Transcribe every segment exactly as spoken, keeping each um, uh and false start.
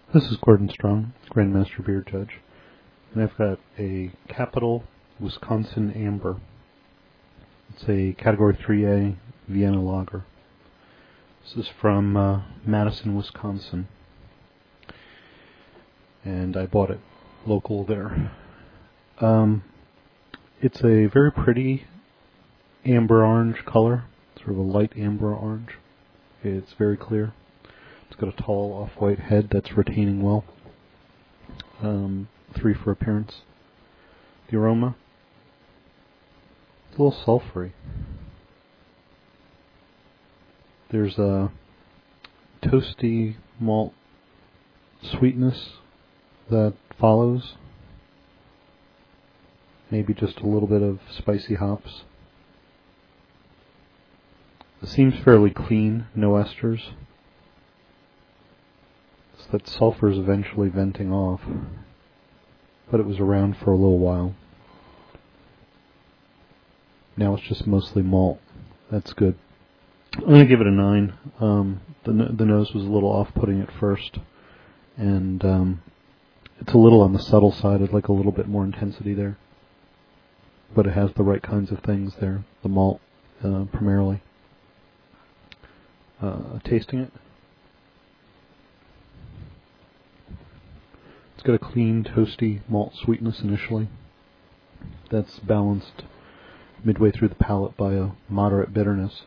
This is Gordon Strong, Grandmaster Beer Judge, and I've got a Capital Wisconsin Amber. It's a Category three A Vienna Lager. This is from uh, Madison, Wisconsin, and I bought it local there. Um, it's a very pretty amber orange color, sort of a light amber orange. It's very clear. It's got a tall off-white head that's retaining well. Um, three for appearance. The aroma, it's a little sulfury. There's a toasty malt sweetness that follows. Maybe just a little bit of spicy hops. It seems fairly clean, no esters. So that sulfur is eventually venting off, but it was around for a little while. Now it's just mostly malt. That's good. I'm going to give it a nine. Um, the, no- the nose was a little off-putting at first, and um, it's a little on the subtle side. I'd like a little bit more intensity there, but it has the right kinds of things there, the malt uh, primarily. Uh, tasting it. It's got a clean, toasty malt sweetness initially. That's balanced midway through the palate by a moderate bitterness.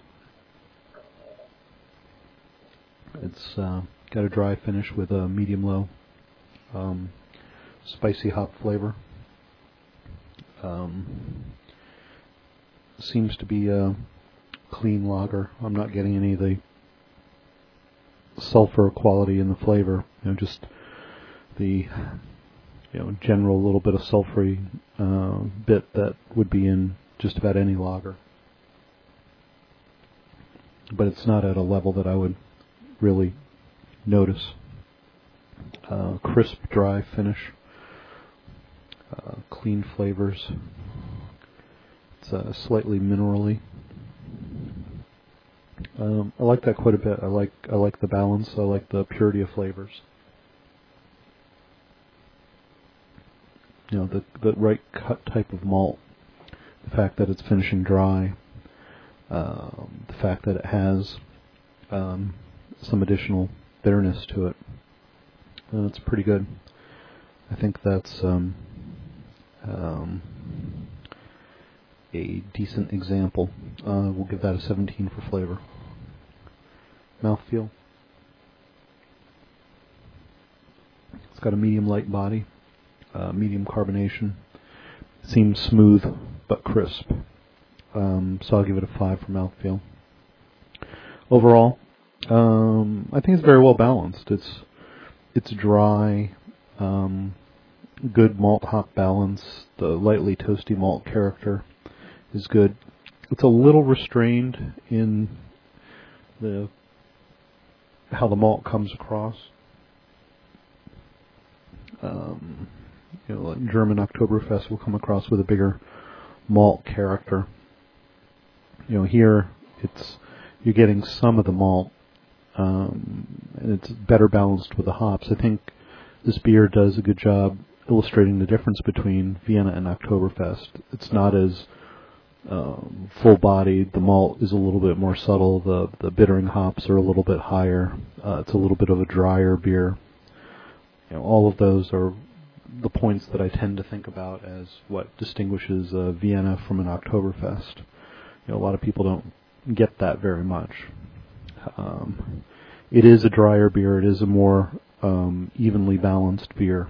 It's uh, got a dry finish with a medium-low um, spicy hop flavor. Um, seems to be a clean lager. I'm not getting any of the sulfur quality in the flavor. You know, just the you know general little bit of sulfury uh, bit that would be in just about any lager. But it's not at a level that I would really notice. Uh, crisp, dry finish. Uh, clean flavors. It's uh, slightly minerally. Um, I like that quite a bit. I like I like the balance. I like the purity of flavors. You know, the the right cut type of malt. The fact that it's finishing dry. Um, the fact that it has um, some additional bitterness to it. Uh, it's pretty good. I think that's um, um, a decent example. Uh, we'll give that a seventeen for flavor. Mouthfeel. It's got a medium light body, uh, medium carbonation. Seems smooth but crisp. Um, so I'll give it a five for mouthfeel. Overall, um, I think it's very well balanced. It's it's dry, um, good malt hop balance. The lightly toasty malt character is good. It's a little restrained in the how the malt comes across. Um, you know, like German Oktoberfest will come across with a bigger malt character. You know, here it's you're getting some of the malt, um, and it's better balanced with the hops. I think this beer does a good job illustrating the difference between Vienna and Oktoberfest. It's not as um, full-bodied. The malt is a little bit more subtle. The the bittering hops are a little bit higher. Uh, it's a little bit of a drier beer. You know, all of those are the points that I tend to think about as what distinguishes uh, Vienna from an Oktoberfest. You know, a lot of people don't get that very much. Um, it is a drier beer. It is a more um, evenly balanced beer.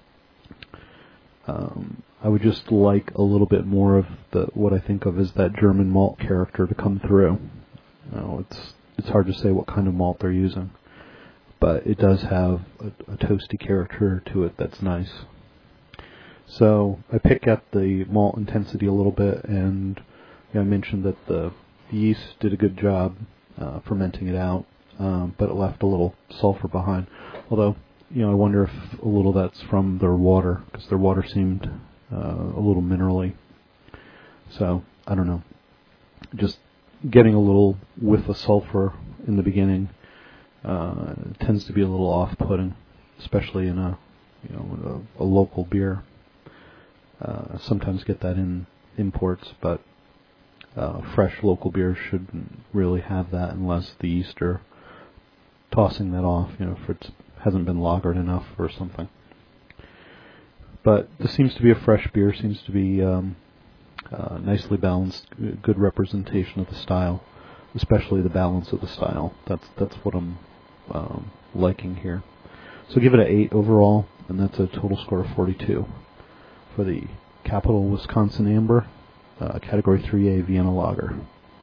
Um, I would just like a little bit more of the what I think of as that German malt character to come through. You know, it's it's hard to say what kind of malt they're using, but it does have a, a toasty character to it that's nice. So I pick at the malt intensity a little bit, and you know, I mentioned that the yeast did a good job uh, fermenting it out, um, but it left a little sulfur behind. Although, you know, I wonder if a little that's from their water, because their water seemed uh, a little minerally. So, I don't know. Just getting a little whiff of sulfur in the beginning uh, tends to be a little off-putting. especially in a you know a, a local beer. Uh, sometimes get that in imports, but uh, fresh local beer shouldn't really have that unless the yeast are tossing that off, you know, if it hasn't been lagered enough or something. But this seems to be a fresh beer, seems to be um, uh, nicely balanced, good representation of the style, especially the balance of the style. That's that's what I'm um, liking here. So give it an eight overall, and that's a total score of forty-two for the Capital Wisconsin Amber, uh, Category three A Vienna Lager.